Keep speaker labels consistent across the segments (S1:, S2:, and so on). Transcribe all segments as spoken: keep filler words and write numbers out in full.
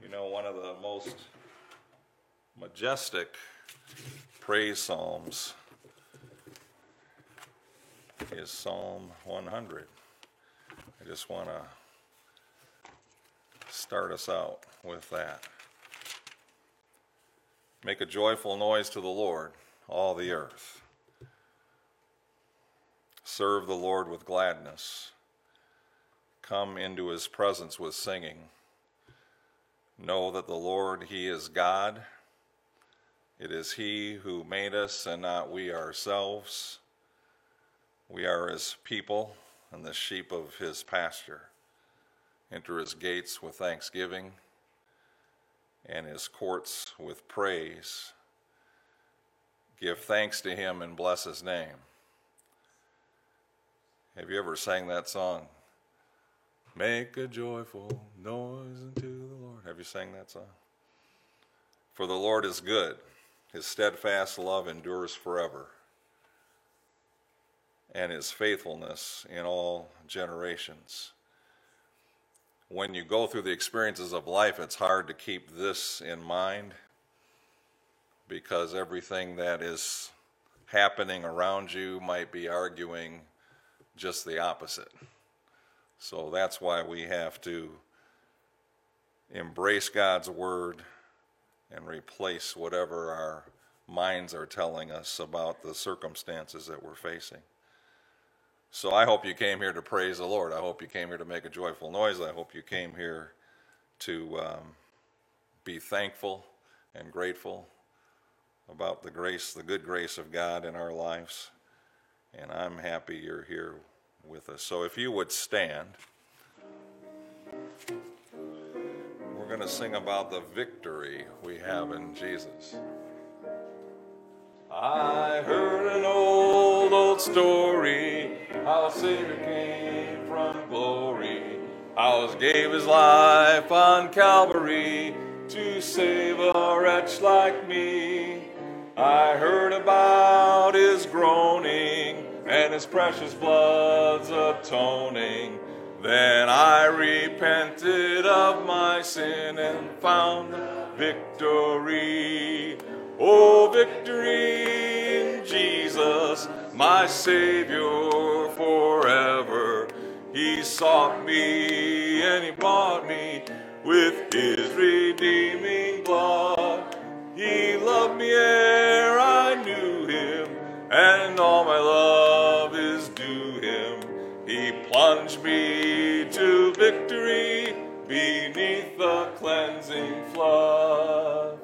S1: You know, one of the most majestic praise psalms is Psalm one hundred. I just want to start us out with that. Make a joyful noise to the Lord, all the earth. Serve the Lord with gladness. Come into his presence with singing. Know that the Lord, he is God. It is he who made us and not we ourselves. We are his people and the sheep of his pasture. Enter his gates with thanksgiving and his courts with praise. Give thanks to him and bless his name. Have you ever sang that song? Make a joyful noise unto the Lord. Have you sang that song? For the Lord is good. His steadfast love endures forever, and his faithfulness in all generations. When you go through the experiences of life, it's hard to keep this in mind because everything that is happening around you might be arguing just the opposite. So that's why we have to embrace God's word and replace whatever our minds are telling us about the circumstances that we're facing. So I hope you came here to praise the Lord. I hope you came here to make a joyful noise. I hope you came here to um, be thankful and grateful about the grace, the good grace of God in our lives. And I'm happy you're here with us. So if you would stand, we're going to sing about the victory we have in Jesus. I heard an old, old story, how a Savior came from glory, how he gave his life on Calvary to save a wretch like me. I heard about his groaning and his precious blood's atoning. Then I repented of my sin and found victory. Oh, victory in Jesus, my Savior forever. He sought me and he bought me with his redeeming blood. He loved me ere I knew him, and all my love is due him. He plunged me to victory beneath the cleansing flood.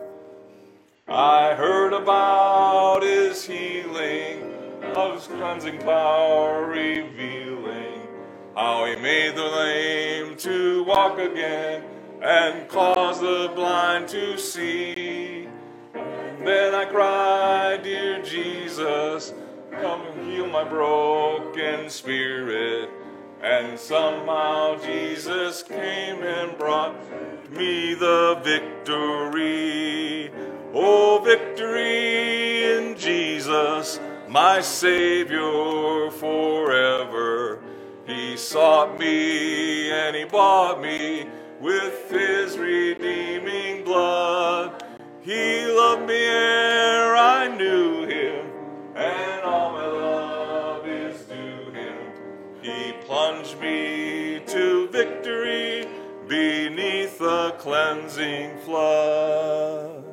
S1: I heard about his healing, of his cleansing power revealing, how he made the lame to walk again and caused the blind to see. And then I cried, dear Jesus, come and heal my broken spirit. And somehow Jesus came and brought me the victory. Oh, victory in Jesus, my Savior forever. He sought me and he bought me with his redeeming blood. He loved me ere I knew him, and all my love is due him. He plunged me to victory beneath the cleansing flood.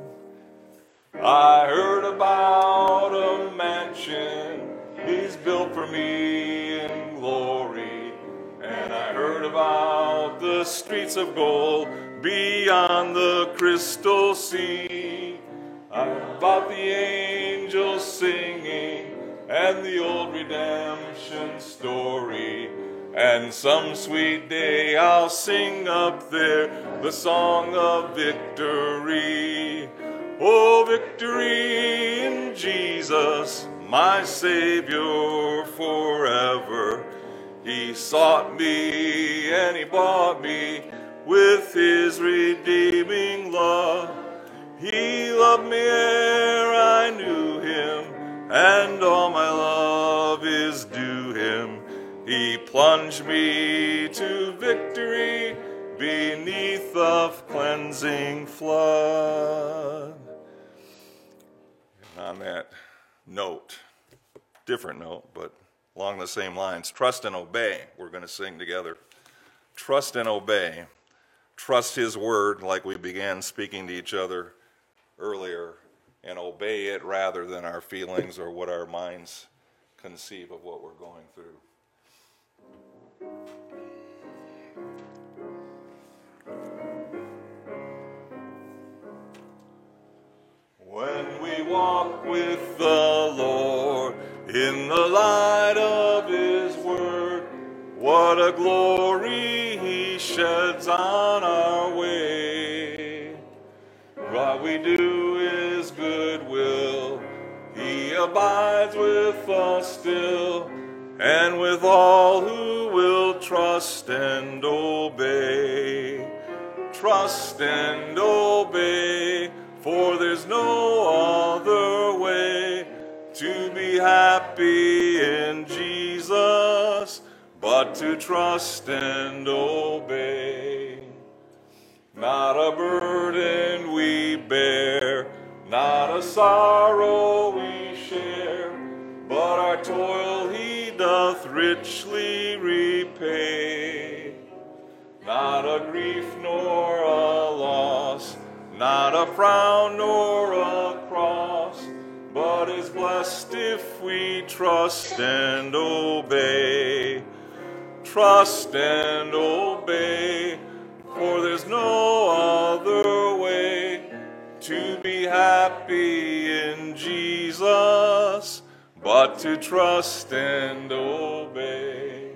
S1: I heard about a mansion he's built for me in glory, and I heard about the streets of gold beyond the crystal sea. About the angels singing and the old redemption story. And some sweet day I'll sing up there the song of victory. Oh, victory in Jesus, my Savior forever. He sought me and he bought me with his redeeming love. He loved me ere I knew him, and all my love is due him. He plunged me to victory beneath the cleansing flood. And on that note, different note, but along the same lines, trust and obey. We're going to sing together. Trust and obey. Trust his word like we began speaking to each other earlier, and obey it rather than our feelings or what our minds conceive of what we're going through. When we walk with the Lord in the light of his word, what a glory he sheds on our way. What we do is goodwill, he abides with us still, and with all who will trust and obey. Trust and obey, for there's no other way to be happy in Jesus but to trust and obey. Not a burden we bear, not a sorrow we share, but our toil he doth richly repay. Not a grief nor a loss, not a frown nor a cross, but is blessed if we trust and obey. Trust and obey, for there's no other way to be happy in Jesus but to trust and obey.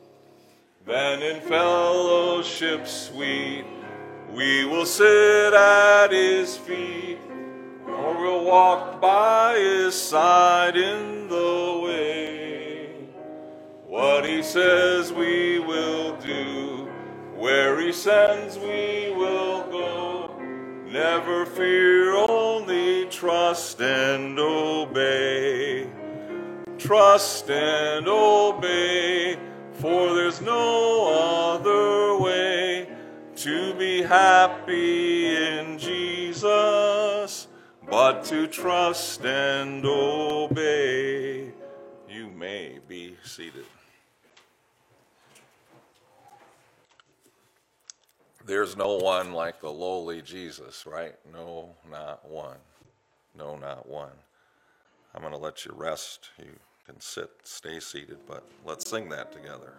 S1: Then in fellowship sweet we will sit at his feet, or we'll walk by his side in the way. What he says we will do, where he sends we will go. Never fear, only trust and obey. Trust and obey, for there's no other way to be happy in Jesus but to trust and obey. You may be seated. There's no one like the lowly Jesus, right? No, not one. No, not one. I'm going to let you rest. You can sit, stay seated, but let's sing that together.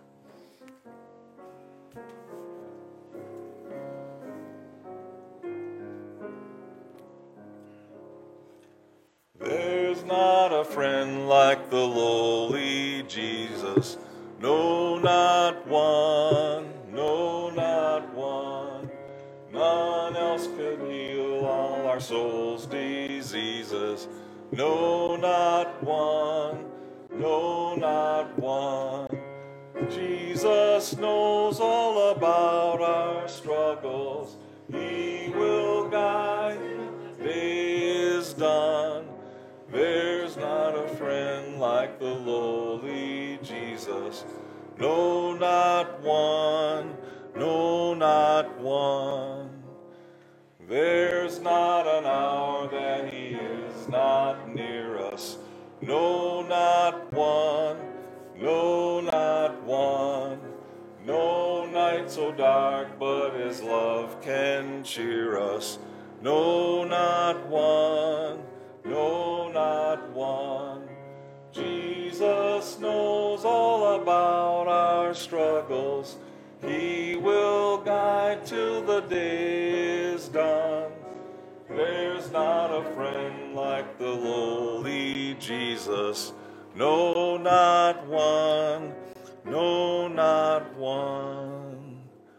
S1: There's not a friend like the lowly Jesus. No, not one. No, not one. None else could heal all our souls' diseases. No, not one. No, not one. Jesus knows all about our struggles. He will guide when the day is done. There's not a friend like the lowly Jesus. No, not one. No, not one. There's not an hour that he is not near us. No, not one. No, not one. No night so dark, but his love can cheer us. No, not one. No, not one. Jesus knows all about our struggles. He will guide till the day is done. There's not a friend like the lowly Jesus. No, not one. No, not one.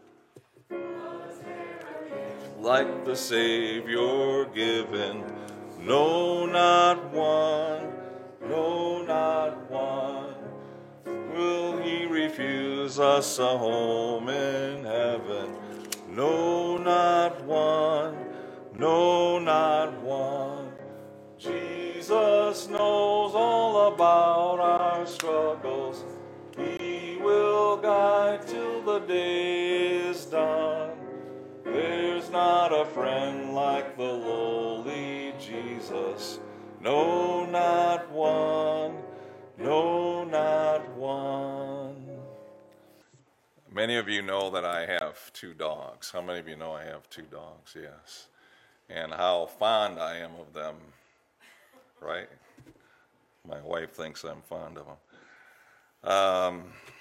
S1: Like the Savior given. No, not one. No, not one. Will he refuse us a home in heaven? No, not one. No, not one. Jesus knows all about our struggles. He will guide till the day is done. not a friend like the lowly Jesus. No, not one. No, not one. Many of you know that I have two dogs. How many of you know I have two dogs? Yes. And how fond I am of them, right? My wife thinks I'm fond of them. Um,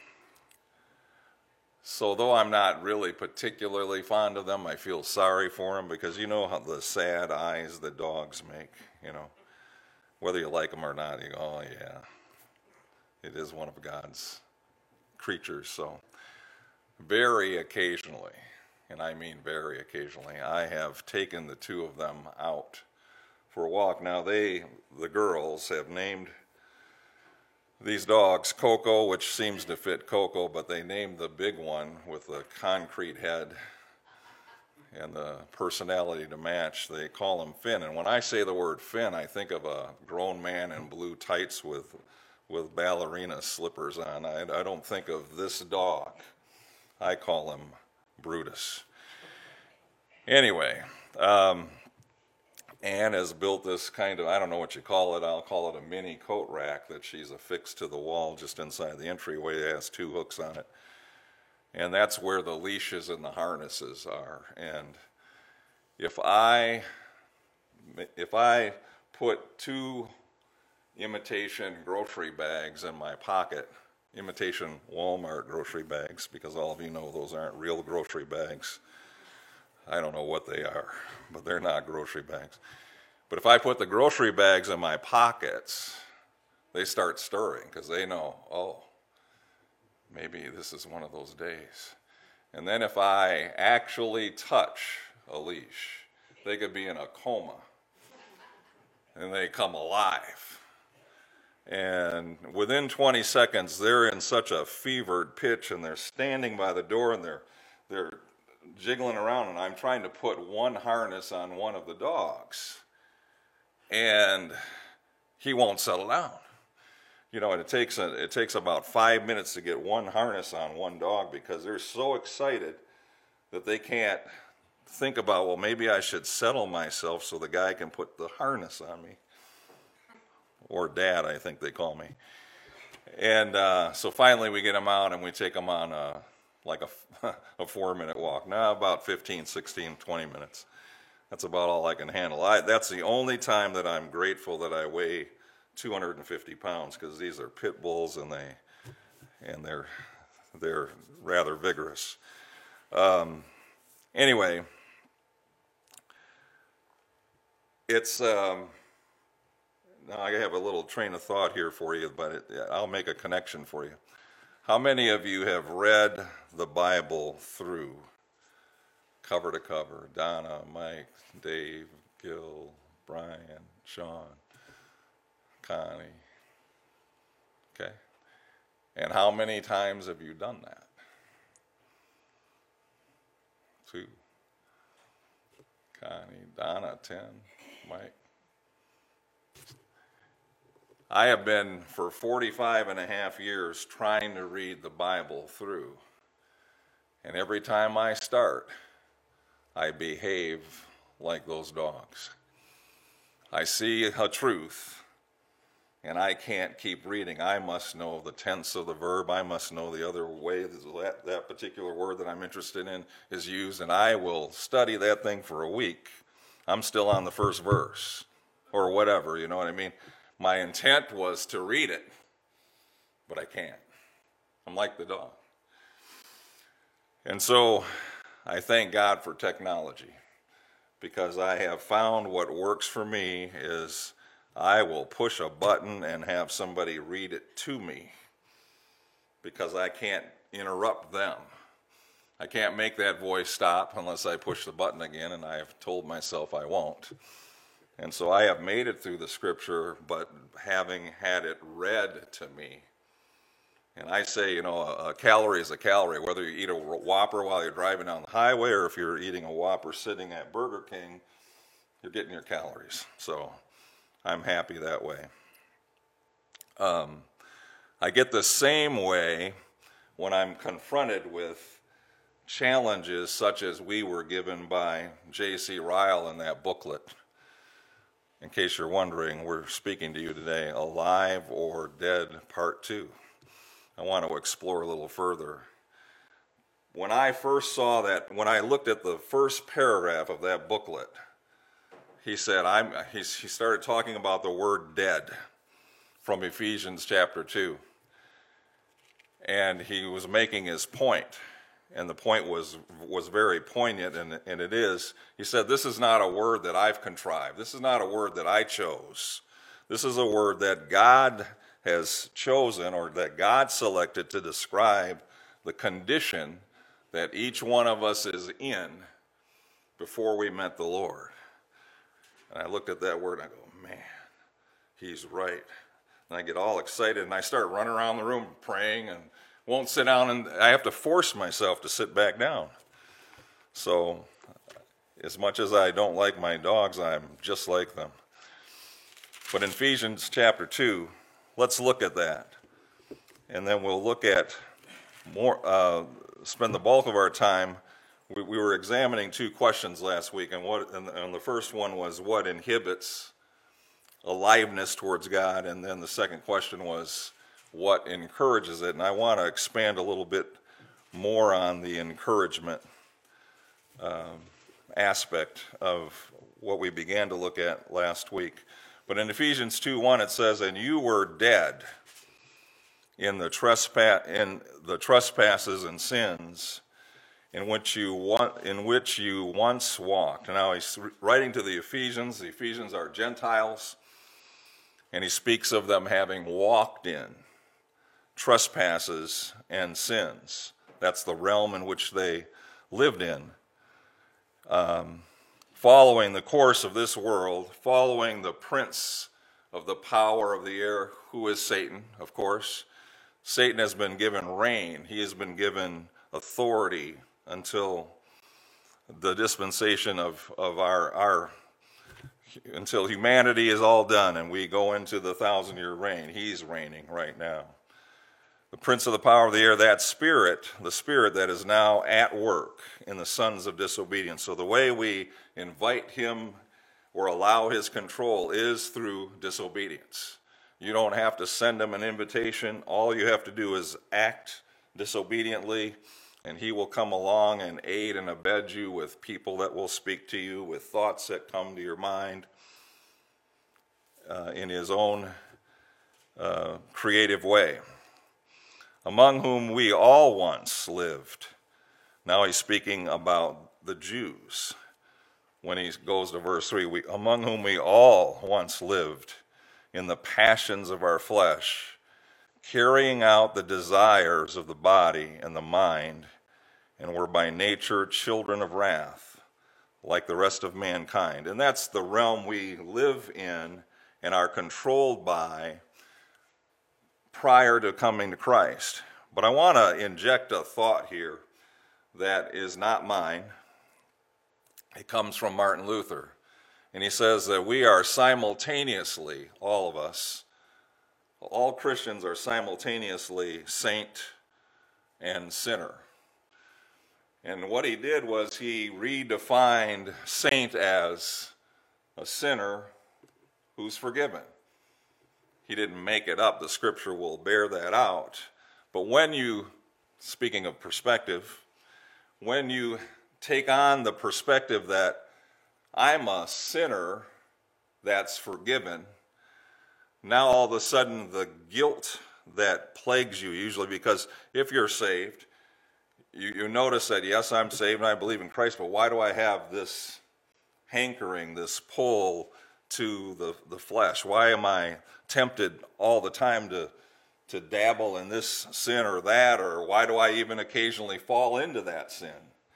S1: so though I'm not really particularly fond of them, I feel sorry for them because you know how the sad eyes that dogs make, you know. Whether you like them or not, you go, oh yeah, it is one of God's creatures. So very occasionally, and I mean very occasionally, I have taken the two of them out for a walk. Now they, the girls, have named these dogs Coco, which seems to fit Coco, but they named the big one with the concrete head and the personality to match. They call him Finn. And when I say the word Finn, I think of a grown man in blue tights with with ballerina slippers on. I, I don't think of this dog. I call him Brutus. Anyway, um, Anne has built this kind of, I don't know what you call it, I'll call it a mini coat rack that she's affixed to the wall just inside the entryway. It has two hooks on it. And that's where the leashes and the harnesses are. And if I, if I put two imitation grocery bags in my pocket, imitation Walmart grocery bags, because all of you know those aren't real grocery bags. I don't know what they are, but they're not grocery bags. But if I put the grocery bags in my pockets, they start stirring because they know, oh, maybe this is one of those days. And then if I actually touch a leash, they could be in a coma and they come alive. And within twenty seconds, they're in such a fevered pitch and they're standing by the door and they're they're jiggling around, and I'm trying to put one harness on one of the dogs, and he won't settle down. You know, and it takes a, it takes about five minutes to get one harness on one dog because they're so excited that they can't think about, well, maybe I should settle myself so the guy can put the harness on me. Or Dad, I think they call me. And uh, so finally we get them out and we take them on a, like a, a four-minute walk. Now about fifteen, sixteen, twenty minutes. That's about all I can handle. I, that's the only time that I'm grateful that I weigh two hundred fifty pounds, because these are pit bulls and they and they're they're rather vigorous. Um, anyway, it's um, now I have a little train of thought here for you, but it, I'll make a connection for you. How many of you have read the Bible through, cover to cover? Donna, Mike, Dave, Gil, Brian, Sean, Connie. Okay. And how many times have you done that? Two. Connie, Donna, ten, Mike. I have been for forty-five and a half years trying to read the Bible through. And every time I start, I behave like those dogs. I see a truth, and I can't keep reading. I must know the tense of the verb. I must know the other way that that particular word that I'm interested in is used, and I will study that thing for a week. I'm still on the first verse, or whatever, you know what I mean? My intent was to read it, but I can't. I'm like the dog. And so I thank God for technology, because I have found what works for me is I will push a button and have somebody read it to me, because I can't interrupt them. I can't make that voice stop unless I push the button again, and I have told myself I won't. And so I have made it through the scripture, but having had it read to me. And I say, you know, a, a calorie is a calorie, whether you eat a Whopper while you're driving down the highway or if you're eating a Whopper sitting at Burger King, you're getting your calories. So I'm happy that way. Um, I get the same way when I'm confronted with challenges such as we were given by J C Ryle in that booklet. In case you're wondering, we're speaking to you today, Alive or Dead, Part two. I want to explore a little further. When I first saw that, when I looked at the first paragraph of that booklet, he said, I'm, he, he started talking about the word dead from Ephesians chapter two. And he was making his point, and the point was was very poignant, and, and it is. He said, this is not a word that I've contrived. This is not a word that I chose. This is a word that God has chosen, or that God selected to describe the condition that each one of us is in before we met the Lord. And I looked at that word and I go, man, he's right. And I get all excited and I start running around the room praying and won't sit down, and I have to force myself to sit back down. So as much as I don't like my dogs, I'm just like them. But in Ephesians chapter two, let's look at that. And then we'll look at more, uh, spend the bulk of our time. We, we were examining two questions last week, and what and, and the first one was what inhibits aliveness towards God, and then the second question was what encourages it. And I want to expand a little bit more on the encouragement um, aspect of what we began to look at last week. But in Ephesians two one it says, and you were dead in the trespass in the trespasses and sins in which you want, in which you once walked. And now he's writing to the Ephesians. The Ephesians are Gentiles, and he speaks of them having walked in trespasses and sins. That's the realm in which they lived in. Um, following the course of this world, following the prince of the power of the air, who is Satan, of course. Satan has been given reign. He has been given authority until the dispensation of, of our, our, until humanity is all done and we go into the thousand-year reign. He's reigning right now. The prince of the power of the air, that spirit, the spirit that is now at work in the sons of disobedience. So the way we invite him or allow his control is through disobedience. You don't have to send him an invitation. All you have to do is act disobediently, and he will come along and aid and abet you with people that will speak to you, with thoughts that come to your mind uh, in his own uh, creative way. Among whom we all once lived. Now he's speaking about the Jews. When he goes to verse three, we, among whom we all once lived in the passions of our flesh, carrying out the desires of the body and the mind, and were by nature children of wrath, like the rest of mankind. And that's the realm we live in and are controlled by prior to coming to Christ. But I want to inject a thought here that is not mine. It comes from Martin Luther. And he says that we are simultaneously, all of us, all Christians are simultaneously saint and sinner. And what he did was he redefined saint as a sinner who's forgiven. He didn't make it up. The scripture will bear that out. But when you, speaking of perspective, when you take on the perspective that I'm a sinner that's forgiven, now all of a sudden the guilt that plagues you, usually because if you're saved, you, you notice that, yes, I'm saved and I believe in Christ, but why do I have this hankering, this pull to the, the flesh? Why am I tempted all the time to, to dabble in this sin or that, or why do I even occasionally fall into that sin?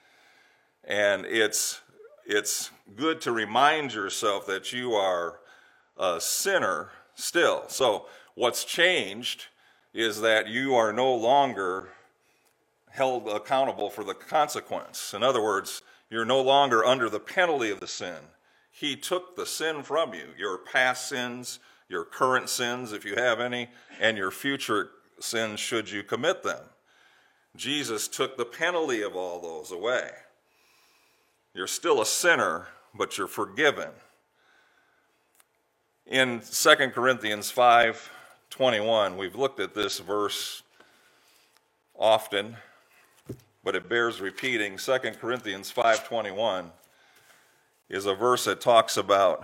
S1: And it's it's good to remind yourself that you are a sinner still. So what's changed is that you are no longer held accountable for the consequence. In other words, you're no longer under the penalty of the sin. He took the sin from you, your past sins, your current sins, if you have any, and your future sins should you commit them. Jesus took the penalty of all those away. You're still a sinner, but you're forgiven. In Second Corinthians five twenty-one, we've looked at this verse often, but it bears repeating. Second Corinthians five twenty-one is a verse that talks about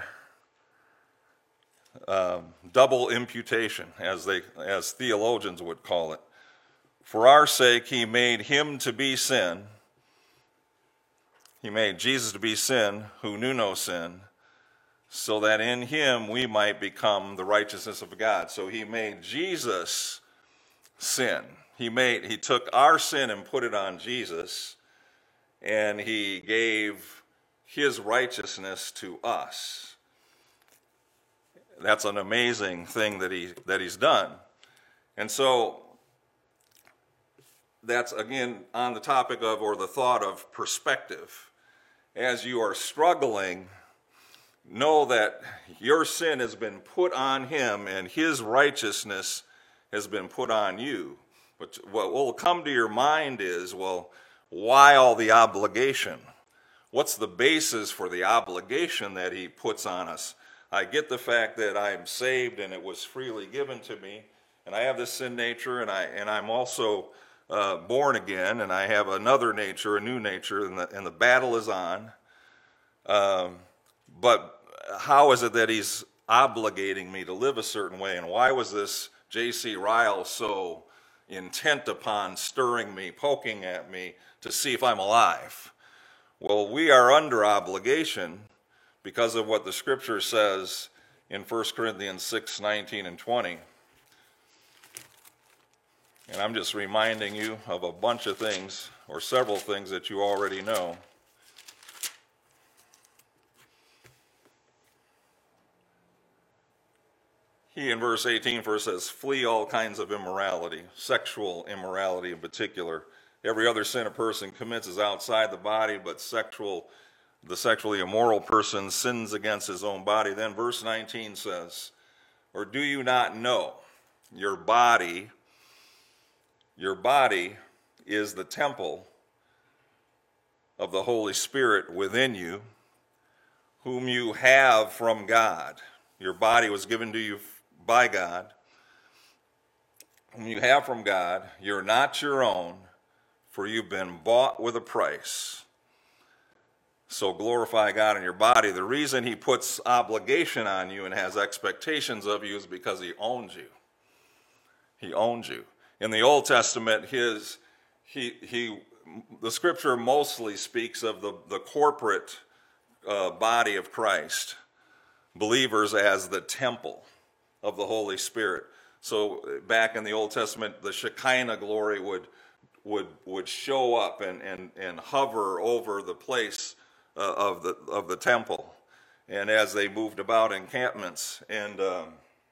S1: um, double imputation, as they, as theologians would call it. For our sake he made him to be sin. He made Jesus to be sin who knew no sin, so that in him we might become the righteousness of God. So he made Jesus sin. He made he took our sin and put it on Jesus, and he gave his righteousness to us. That's an amazing thing that he that he's done. And so that's again on the topic of, or the thought of, perspective. As you are struggling, know that your sin has been put on him and his righteousness has been put on you. But what will come to your mind is, well, why all the obligation? What's the basis for the obligation that he puts on us? I get the fact that I'm saved and it was freely given to me, and I have this sin nature, and, I, and I'm also uh, born again, and I have another nature, a new nature, and the, and the battle is on. Um, but how is it that he's obligating me to live a certain way, and why was this J C Ryle so intent upon stirring me, poking at me to see if I'm alive? Well, we are under obligation because of what the scripture says in First Corinthians six, nineteen and twenty. And I'm just reminding you of a bunch of things, or several things that you already know. He, in verse eighteen, first says, flee all kinds of immorality, sexual immorality in particular. Every other sin a person commits is outside the body, but sexual, the sexually immoral person sins against his own body. Then verse nineteen says, or do you not know your body, your body is the temple of the Holy Spirit within you, whom you have from God. Your body was given to you by God, whom you have from God. You're not your own, for you've been bought with a price. So glorify God in your body. The reason he puts obligation on you and has expectations of you is because he owns you. He owns you. In the Old Testament, his he he the scripture mostly speaks of the, the corporate uh, body of Christ, believers as the temple of the Holy Spirit. So back in the Old Testament, the Shekinah glory would would would show up and and, and hover over the place uh, of the of the temple, and as they moved about encampments, and um,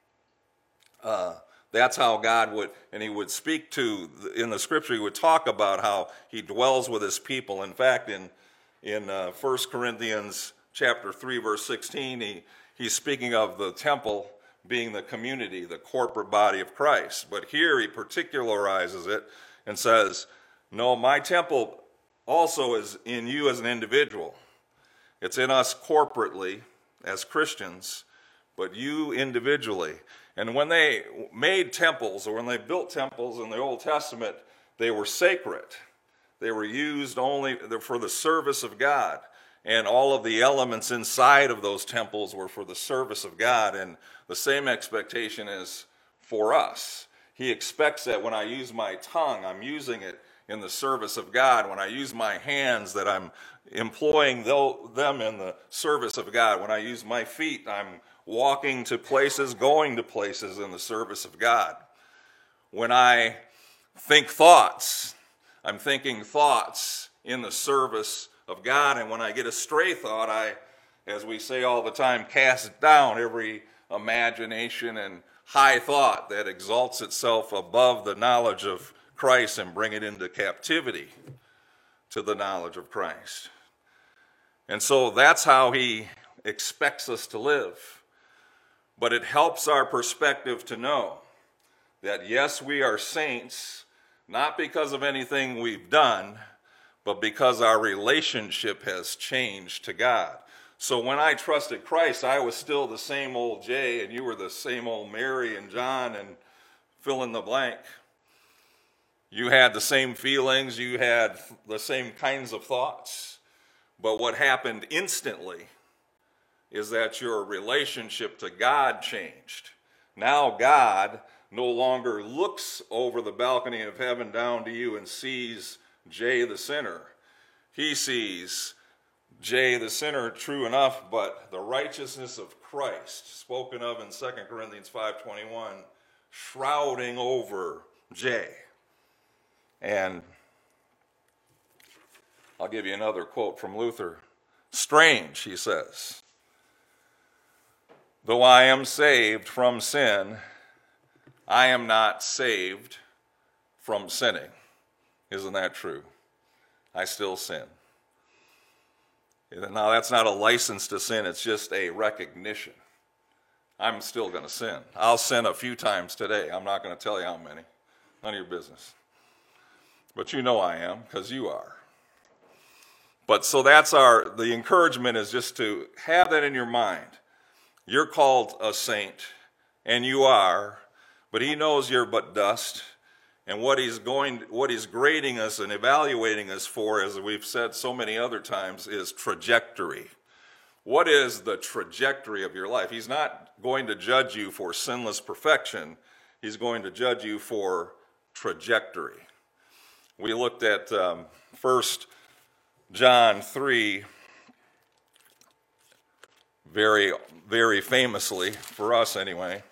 S1: uh, that's how God would, and he would speak to, in the scripture, he would talk about how he dwells with his people. In fact, in in uh, First Corinthians chapter three, verse sixteen, he he's speaking of the temple being the community, the corporate body of Christ. But here he particularizes it and says, no, my temple also is in you as an individual. It's in us corporately as Christians, but you individually. And when they made temples, or when they built temples in the Old Testament, they were sacred. They were used only for the service of God. And all of the elements inside of those temples were for the service of God. And the same expectation is for us. He expects that when I use my tongue, I'm using it in the service of God. When I use my hands, that I'm employing them in the service of God. When I use my feet, I'm walking to places, going to places in the service of God. When I think thoughts, I'm thinking thoughts in the service of God. And when I get a stray thought, I, as we say all the time, cast down every imagination and high thought that exalts itself above the knowledge of Christ and bring it into captivity to the knowledge of Christ. And so that's how he expects us to live. But it helps our perspective to know that yes, we are saints, not because of anything we've done, but because our relationship has changed to God. So when I trusted Christ, I was still the same old Jay, and you were the same old Mary and John and fill in the blank. You had the same feelings, you had the same kinds of thoughts. But what happened instantly is that your relationship to God changed. Now God no longer looks over the balcony of heaven down to you and sees Jay the sinner. He sees Jay the sinner, true enough, but the righteousness of Christ, spoken of in Second Corinthians five twenty-one, shrouding over Jay. And I'll give you another quote from Luther. Strange, he says, though I am saved from sin, I am not saved from sinning. Isn't that true? I still sin. Now, that's not a license to sin, it's just a recognition. I'm still going to sin. I'll sin a few times today. I'm not going to tell you how many. None of your business. But you know I am, because you are. But so that's our, the encouragement is just to have that in your mind. You're called a saint, and you are, but he knows you're but dust. And what he's going, what he's grading us and evaluating us for, as we've said so many other times, is trajectory. What is the trajectory of your life? He's not going to judge you for sinless perfection. He's going to judge you for trajectory. We looked at um, First John three very, very famously, for us anyway,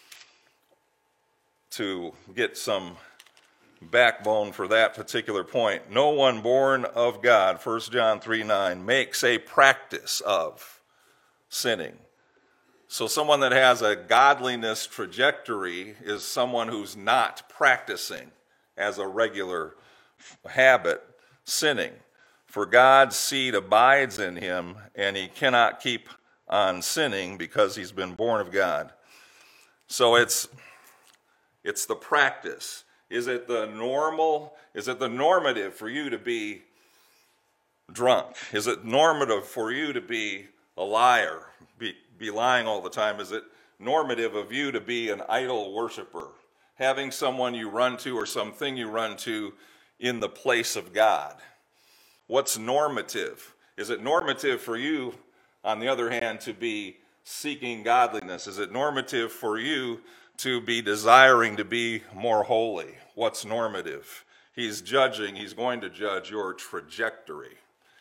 S1: to get some backbone for that particular point. No one born of God, First John three nine, makes a practice of sinning. So someone that has a godliness trajectory is someone who's not practicing as a regular habit sinning. For God's seed abides in him, and he cannot keep on sinning because he's been born of God. So it's it's the practice. Is it the normal, is it the normative for you to be drunk? Is it normative for you to be a liar, be, be lying all the time? Is it normative of you to be an idol worshiper, having someone you run to or something you run to in the place of God? What's normative? Is it normative for you, on the other hand, to be seeking godliness? Is it normative for you to be desiring to be more holy? What's normative? He's judging, he's going to judge your trajectory.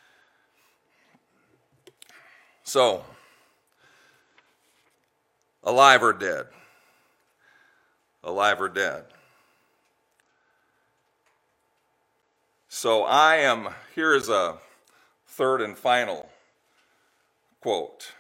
S1: So, alive or dead? Alive or dead? So I am, here is a third and final quote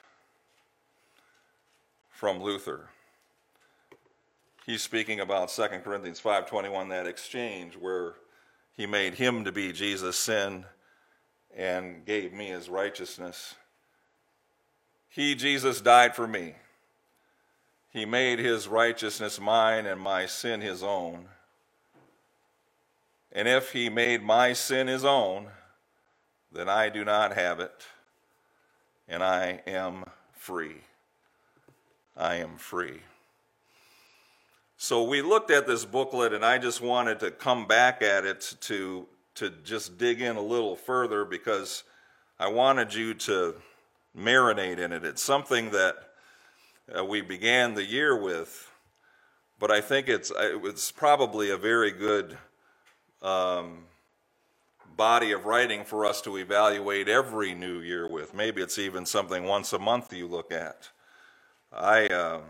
S1: from Luther. He's speaking about Second Corinthians five twenty-one, that exchange where he made him to be Jesus' sin and gave me his righteousness. He, Jesus, died for me. He made his righteousness mine and my sin his own. And if he made my sin his own, then I do not have it, and I am free. I am free. So we looked at this booklet, and I just wanted to come back at it to, to just dig in a little further because I wanted you to marinate in it. It's something that uh, we began the year with, but I think it's, it's probably a very good um, body of writing for us to evaluate every new year with. Maybe it's even something once a month you look at. I... Uh,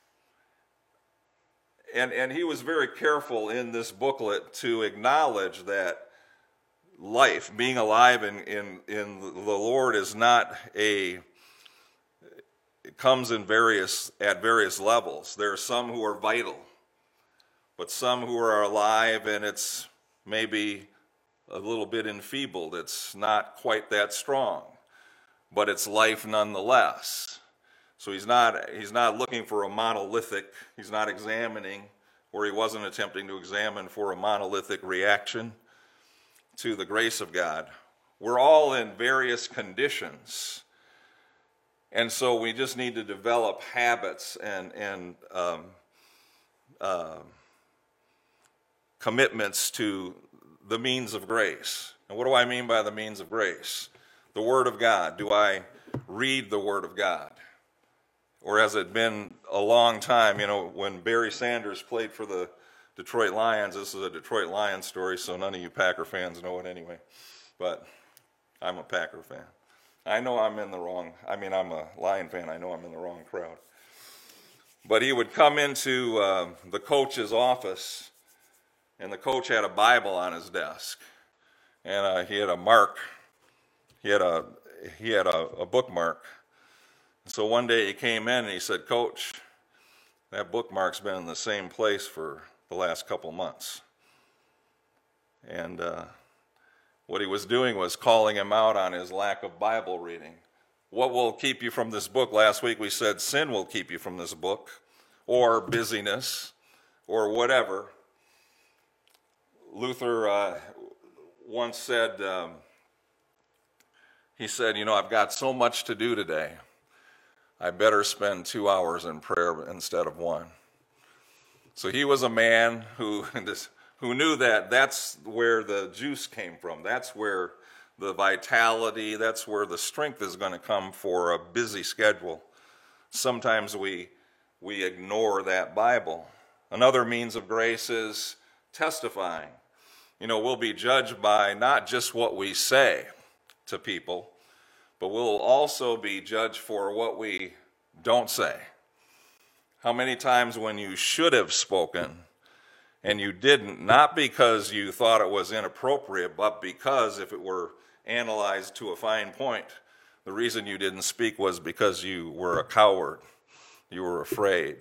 S1: And, and he was very careful in this booklet to acknowledge that life, being alive in, in, in the Lord is not a, it comes in various, at various levels. There are some who are vital, but some who are alive and it's maybe a little bit enfeebled. It's not quite that strong, but it's life nonetheless. So he's not, he's not looking for a monolithic, he's not examining where he wasn't attempting to examine for a monolithic reaction to the grace of God. We're all in various conditions, and so we just need to develop habits and, and um, uh, commitments to the means of grace. And what do I mean by the means of grace? The Word of God. Do I read the Word of God? Or has it been a long time? You know, when Barry Sanders played for the Detroit Lions, this is a Detroit Lions story, so none of you Packer fans know it anyway. But I'm a Packer fan. I know I'm in the wrong, I mean, I'm a Lion fan. I know I'm in the wrong crowd. But he would come into uh, the coach's office, and the coach had a Bible on his desk. And uh, he had a mark. He had a, he had a, a bookmark. So one day he came in and he said, "Coach, that bookmark's been in the same place for the last couple months." And uh, what he was doing was calling him out on his lack of Bible reading. What will keep you from this book? Last week we said sin will keep you from this book, or busyness, or whatever. Luther uh, once said, um, he said, you know, I've got so much to do today. I better spend two hours in prayer instead of one. So he was a man who, who knew that that's where the juice came from. That's where the vitality, that's where the strength is going to come for a busy schedule. Sometimes we, we ignore that Bible. Another means of grace is testifying. You know, we'll be judged by not just what we say to people, but we'll also be judged for what we don't say. How many times when you should have spoken and you didn't, not because you thought it was inappropriate, but because if it were analyzed to a fine point, the reason you didn't speak was because you were a coward, you were afraid,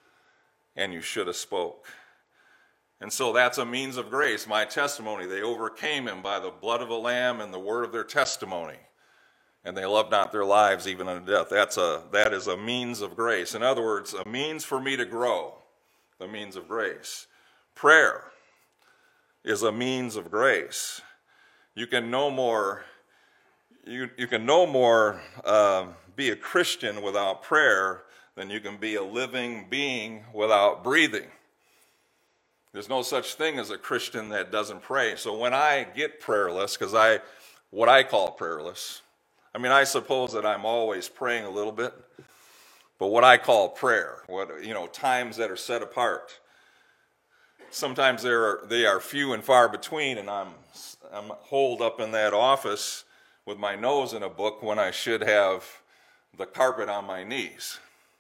S1: and you should have spoke. And so that's a means of grace. My testimony, they overcame him by the blood of the Lamb and the word of their testimony. And they loved not their lives even unto death. That's a, that is a means of grace. In other words, a means for me to grow, the means of grace. Prayer is a means of grace. You can no more, you, you can no more uh, be a Christian without prayer than you can be a living being without breathing. There's no such thing as a Christian that doesn't pray. So when I get prayerless, because I, what I call prayerless, I mean, I suppose that I'm always praying a little bit, but what I call prayer, what, you know, times that are set apart, sometimes they are, they are few and far between, and I'm, I'm holed up in that office with my nose in a book when I should have the carpet on my knees.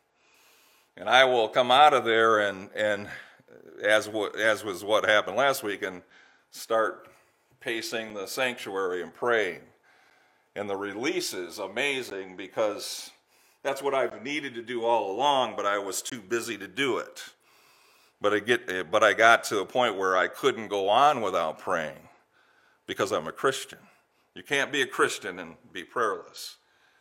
S1: And I will come out of there and, and as, as was what happened last week, and start pacing the sanctuary and praying. And the release is amazing because that's what I've needed to do all along, but I was too busy to do it. But I get, but I got to a point where I couldn't go on without praying because I'm a Christian. You can't be a Christian and be prayerless.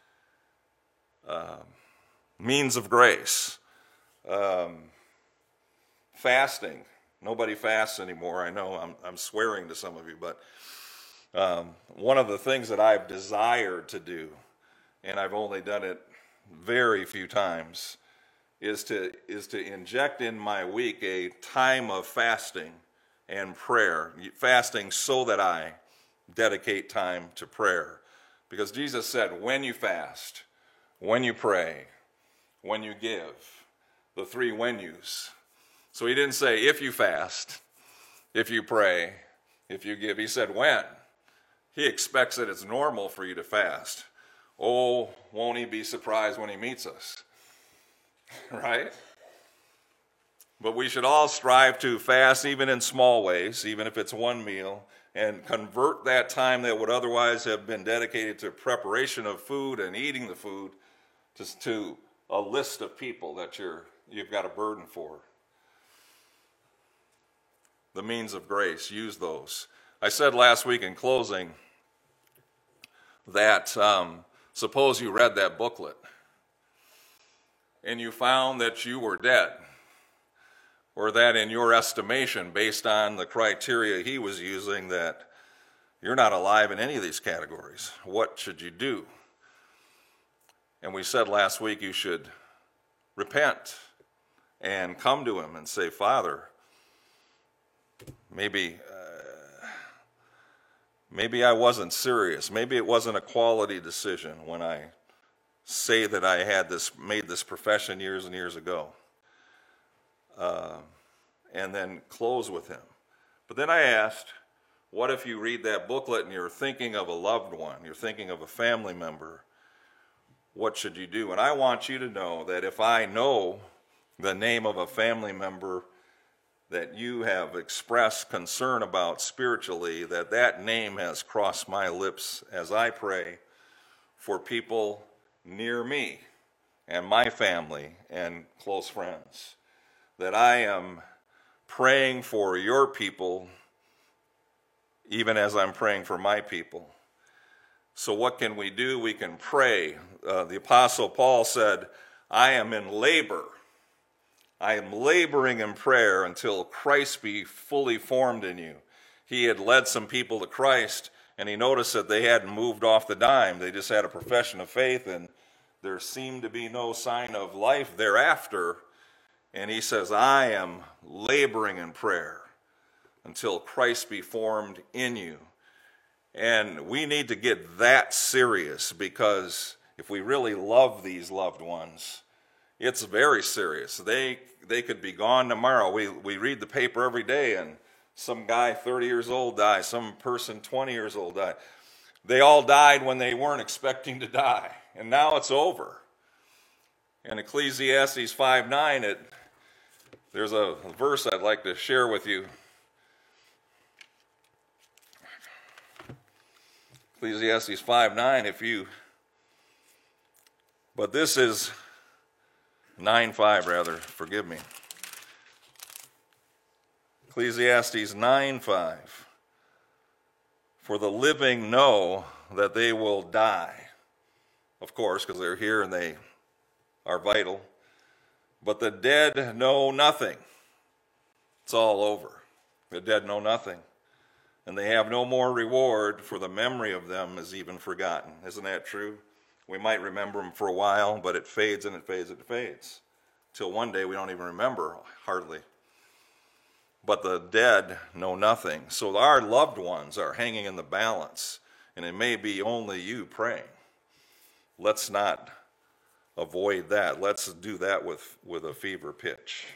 S1: Uh, means of grace. Um, fasting. Nobody fasts anymore. I know I'm, I'm swearing to some of you, but Um, one of the things that I've desired to do, and I've only done it very few times, is to is to inject in my week a time of fasting and prayer. Fasting so that I dedicate time to prayer. Because Jesus said, when you fast, when you pray, when you give, the three when yous. So he didn't say if you fast, if you pray, if you give. He said when. He expects that it's normal for you to fast. Oh, won't he be surprised when he meets us? Right? But we should all strive to fast even in small ways, even if it's one meal, and convert that time that would otherwise have been dedicated to preparation of food and eating the food just to a list of people that you're, you've got a burden for. The means of grace, use those. I said last week in closing that um, suppose you read that booklet and you found that you were dead. or that in your estimation, based on the criteria he was using, that you're not alive in any of these categories. What should you do? And we said last week you should repent and come to him and say, Father, maybe uh, maybe I wasn't serious. Maybe it wasn't a quality decision when I say that I had this made this profession years and years ago. Uh, and then close with him. But then I asked, what if you read that booklet and you're thinking of a loved one, you're thinking of a family member, what should you do? And I want you to know that if I know the name of a family member that you have expressed concern about spiritually, that that name has crossed my lips as I pray for people near me and my family and close friends, that I am praying for your people even as I'm praying for my people. So what can we do? We can pray. Uh, the Apostle Paul said, I am in labor. I am laboring in prayer until Christ be fully formed in you. He had led some people to Christ, and he noticed that they hadn't moved off the dime. They just had a profession of faith, and there seemed to be no sign of life thereafter. And he says, I am laboring in prayer until Christ be formed in you. And we need to get that serious, because if we really love these loved ones, it's very serious. They they could be gone tomorrow. We we read the paper every day, and some guy thirty years old dies, some person twenty years old died. They all died when they weren't expecting to die, and now it's over. In Ecclesiastes five nine, it there's a verse I'd like to share with you. Ecclesiastes five nine, if you, but this is nine five rather, forgive me. Ecclesiastes nine five, for the living know that they will die, of course, because they're here and they are vital, but the dead know nothing. It's all over. The dead know nothing. And they have no more reward, for the memory of them is even forgotten. Isn't that true? We might remember them for a while, but it fades and it fades and it fades. Till one day we don't even remember, hardly. But the dead know nothing. So our loved ones are hanging in the balance, and it may be only you praying. Let's not avoid that. Let's do that with, with a fever pitch.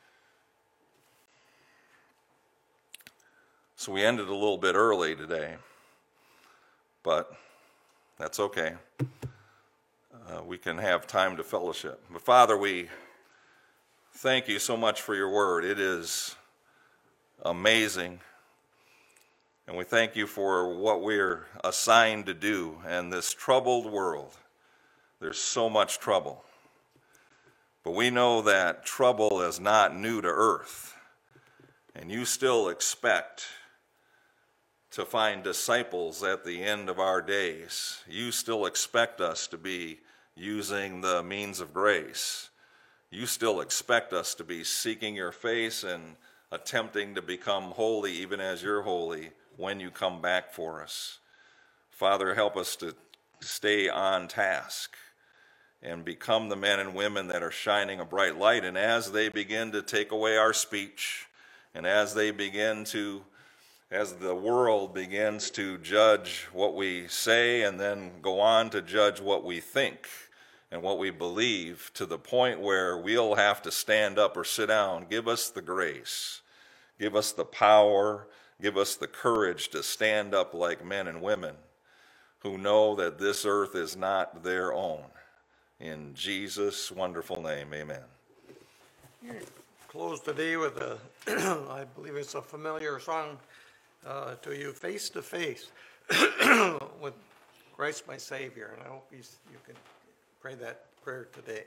S1: So we ended a little bit early today, but that's okay. Uh, we can have time to fellowship. But Father, we thank you so much for your word. It is amazing. And we thank you for what we're assigned to do in this troubled world. There's so much trouble. But we know that trouble is not new to earth. And you still expect to find disciples at the end of our days. You still expect us to be using the means of grace. You still expect us to be seeking your face and attempting to become holy even as you're holy when you come back for us. Father, help us to stay on task and become the men and women that are shining a bright light. And as they begin to take away our speech, and as they begin to as the world begins to judge what we say and then go on to judge what we think and what we believe, to the point where we'll have to stand up or sit down, give us the grace, give us the power, give us the courage to stand up like men and women who know that this earth is not their own. In Jesus' wonderful name, amen.
S2: Close today with a, I believe it's a familiar song uh, to you, Face to Face with Christ my Savior. And I hope he's, you can pray that prayer today.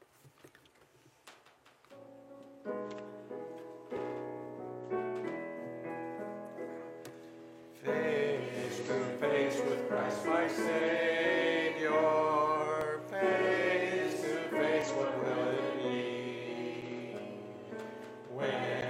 S2: Face to face with Christ my Savior, face to face, what will it be when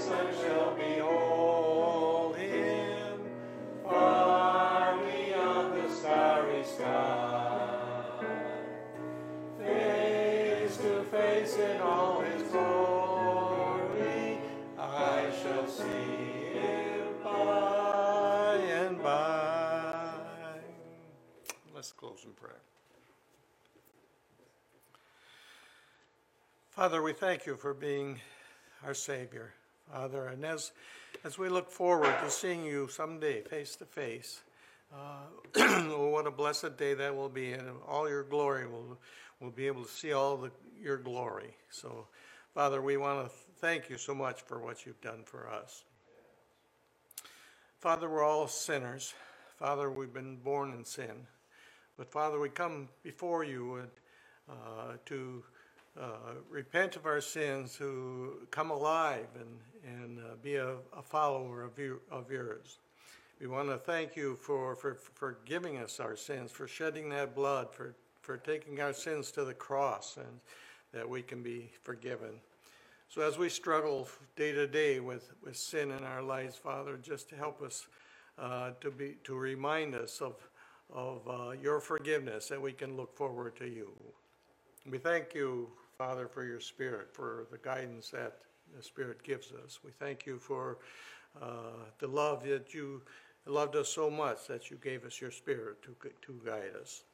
S2: sun shall behold him far beyond the starry sky, face to face in all his glory. I shall see him by and by. Let's close in prayer. Father, we thank you for being our Savior, Father, and as as we look forward to seeing you someday face to face, uh, oh, what a blessed day that will be, and all your glory will will be able to see all the, your glory. So, Father, we want to thank you so much for what you've done for us. Father, we're all sinners. Father, we've been born in sin, but Father, we come before you and, uh, to Uh, repent of our sins, to come alive and, and uh, be a, a follower of, you, of yours. We want to thank you for, for, for giving us our sins, for shedding that blood, for, for taking our sins to the cross, and that we can be forgiven. So as we struggle day to day with, with sin in our lives, Father, just to help us uh, to be to remind us of, of uh, your forgiveness, that we can look forward to you. We thank you, Father, for your Spirit, for the guidance that the Spirit gives us. We thank you for uh, the love that you loved us so much that you gave us your Spirit to, to guide us.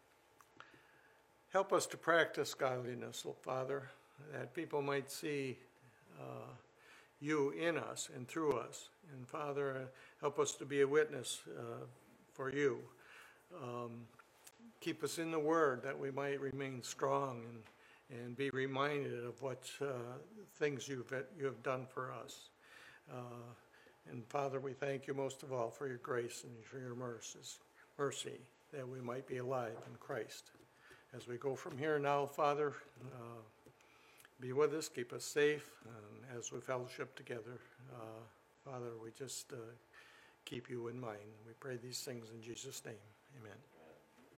S2: Help us to practice godliness, oh Father, that people might see uh, you in us and through us. And Father, uh, help us to be a witness uh, for you. Um, keep us in the Word that we might remain strong and and be reminded of what uh, things you've, you have done for us. Uh, and Father, we thank you most of all for your grace and for your mercies, mercy, that we might be alive in Christ. As we go from here now, Father, uh, be with us, keep us safe, and as we fellowship together, uh, Father, we just uh, keep you in mind. We pray these things in Jesus' name. Amen.